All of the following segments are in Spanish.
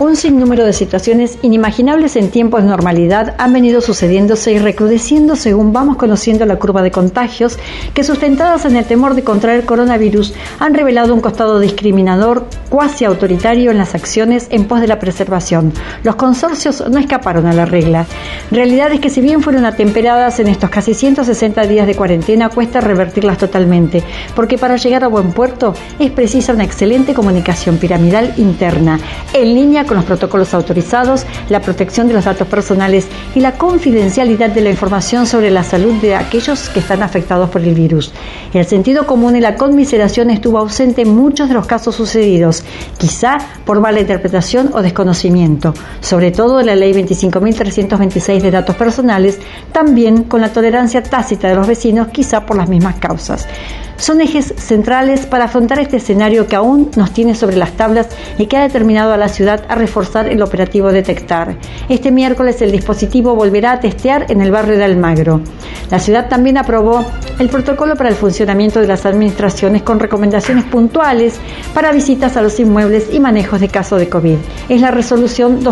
Un sinnúmero de situaciones inimaginables en tiempos de normalidad han venido sucediéndose y recrudeciendo según vamos conociendo la curva de contagios que, sustentadas en el temor de contraer coronavirus, han revelado un costado discriminador, cuasi autoritario en las acciones en pos de la preservación. Los consorcios no escaparon a la regla. Realidad es que, si bien fueron atemperadas en estos casi 160 días de cuarentena, cuesta revertirlas totalmente, porque para llegar a buen puerto es precisa una excelente comunicación piramidal interna, en línea con los protocolos autorizados, la protección de los datos personales y la confidencialidad de la información sobre la salud de aquellos que están afectados por el virus. El sentido común y la conmiseración estuvo ausente en muchos de los casos sucedidos, quizá por mala interpretación o desconocimiento, sobre todo de la Ley 25.326 de datos personales, también con la tolerancia tácita de los vecinos, quizá por las mismas causas. Son ejes centrales para afrontar este escenario que aún nos tiene sobre las tablas y que ha determinado a la ciudad a reforzar el operativo Detectar. Este miércoles el dispositivo volverá a testear en el barrio de Almagro. La ciudad también aprobó el protocolo para el funcionamiento de las administraciones con recomendaciones puntuales para visitas a los inmuebles y manejos de caso de COVID. Es la resolución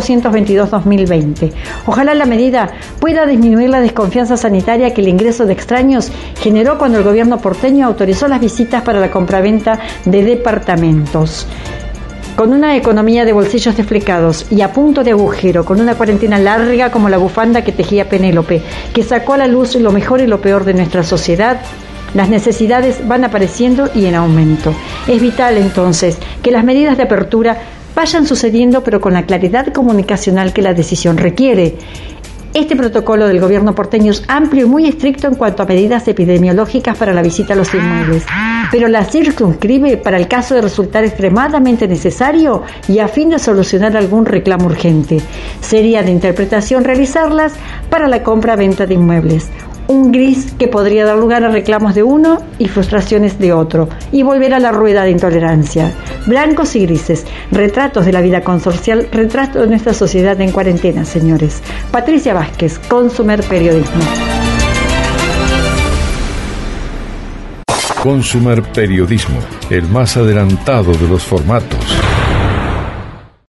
222-2020. Ojalá la medida pueda disminuir la desconfianza sanitaria que el ingreso de extraños generó cuando el gobierno porteño autorizó las visitas para la compraventa de departamentos. Con una economía de bolsillos desflecados y a punto de agujero, con una cuarentena larga como la bufanda que tejía Penélope, que sacó a la luz lo mejor y lo peor de nuestra sociedad, las necesidades van apareciendo y en aumento. Es vital entonces que las medidas de apertura vayan sucediendo, pero con la claridad comunicacional que la decisión requiere. Este protocolo del gobierno porteño es amplio y muy estricto en cuanto a medidas epidemiológicas para la visita a los inmuebles, pero la circunscribe para el caso de resultar extremadamente necesario y a fin de solucionar algún reclamo urgente. Sería de interpretación realizarlas para la compra-venta de inmuebles. Un gris que podría dar lugar a reclamos de uno y frustraciones de otro, y volver a la rueda de intolerancia. Blancos y grises, retratos de la vida consorcial, retratos de nuestra sociedad en cuarentena, señores. Patricia Vázquez, Consumer Periodismo. Consumer Periodismo, el más adelantado de los formatos.